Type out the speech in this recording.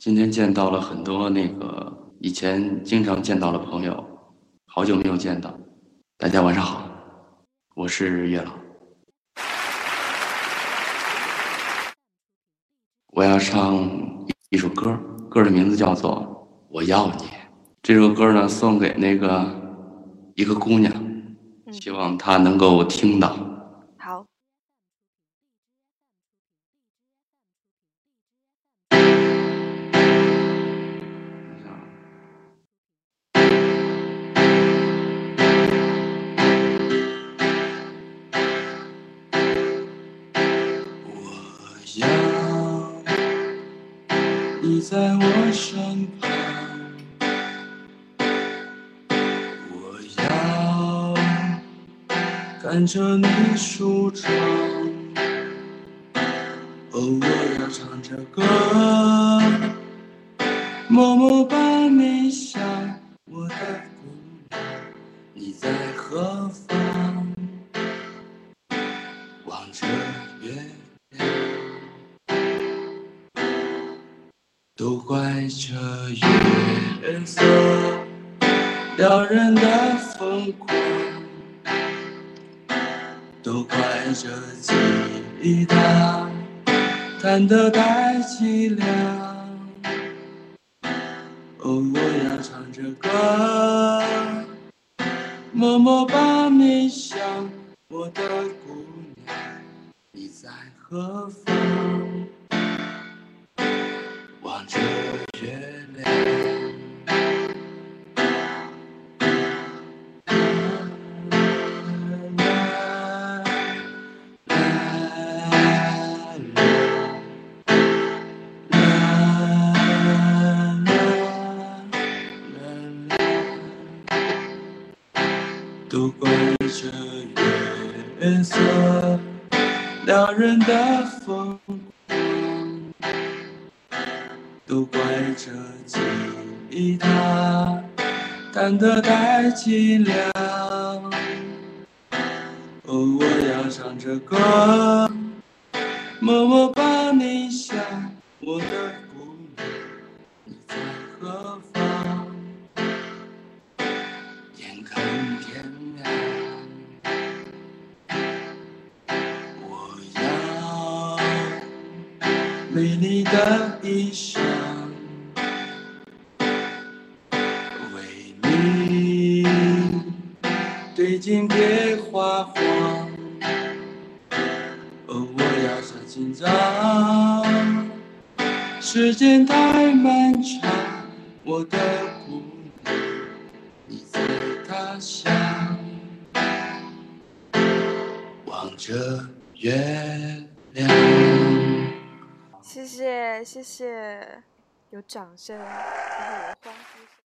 今天见到了很多以前经常见到的朋友，好久没有见到，大家晚上好，我是月老。我要唱一首歌，歌的名字叫做《我要你》。这首歌呢，送给一个姑娘，希望她能够听到。 好。 我要你在我身旁，我要看着你舒畅，我要唱着歌，默默把你想，我的姑娘，你在何方？望着月亮，都怪这月色撩人的疯狂，都怪这吉他弹得太凄凉。我要唱着歌，默默把你想，我的姑娘，你在何方？望着月亮。都怪这月色撩人的疯狂，都怪这吉他弹得太凄凉。我要唱着歌，默默把你想，我的姑娘，你在何方？眼看天亮，我要美丽的衣裳，为你对镜别花黄。我要小紧张，时间太漫长，我的姑娘，你在他乡，望着月亮。 谢谢，有掌声，然后我欢呼声。